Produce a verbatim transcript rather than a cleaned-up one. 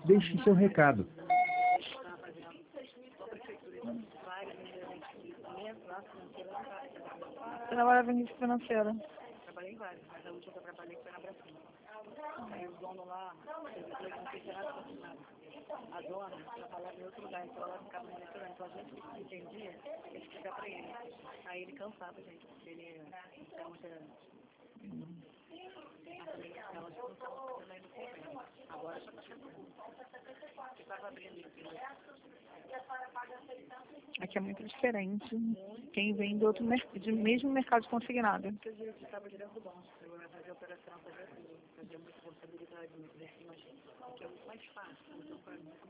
Deixe seu recado. Você trabalhava em financeira? Trabalhei em vários, mas a última que eu trabalhei foi na Brasil. Aí o dono lá, eu não fiz nada continuado. A dona trabalhava em outro lugar, então ela ficava monitorando. Então a gente que entendia, ele explicava pra ele. Aí ele cansava, gente, porque ele tinha muita... Ela já não estava fazendo ainda convênio. Agora já está chegando. Eu estava abrindo aqui. Aqui é muito diferente. Quem vem do outro mercado, de mesmo mercado de consignado. Eu estava direto do banco, eu fazia operação, fazia tudo, fazia muita responsabilidade, muito desse, mas que é muito mais fácil, então para mim